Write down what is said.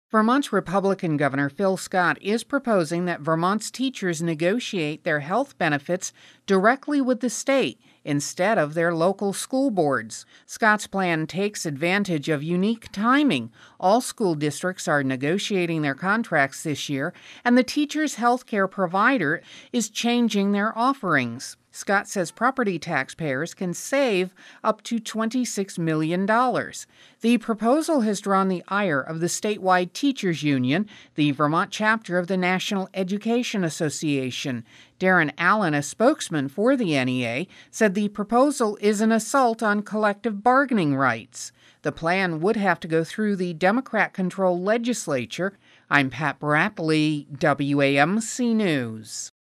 Vermont's Republican Governor Phil Scott is proposing that Vermont's teachers negotiate their health benefits directly with the state instead of their local school boards. Scott's plan takes advantage of unique timing. All school districts are negotiating their contracts this year, and the teacher's health care provider is changing their offerings. Scott says property taxpayers can save up to $26 million. The proposal has drawn the ire of the statewide teachers union, the Vermont chapter of the National Education Association. Darren Allen, a spokesman for the NEA, said the proposal is an assault on collective bargaining rights. The plan would have to go through the Democrat-controlled legislature. I'm Pat Bradley, WAMC News.